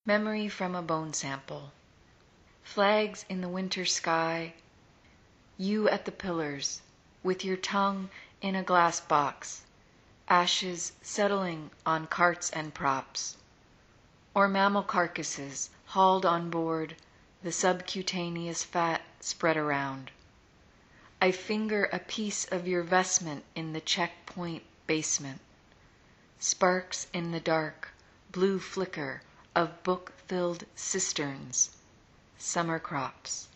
Memory from a bone sample. Flags in the winter sky, you at the pillars, with your tongue in a glass box, ashes settling on carts and props. Or mammal carcasses hauled on board, the subcutaneous fat spread around. I finger a piece of your vestment in the checkpoint basement. Sparks in the dark, blue flicker of book-filled cisterns, summer crops.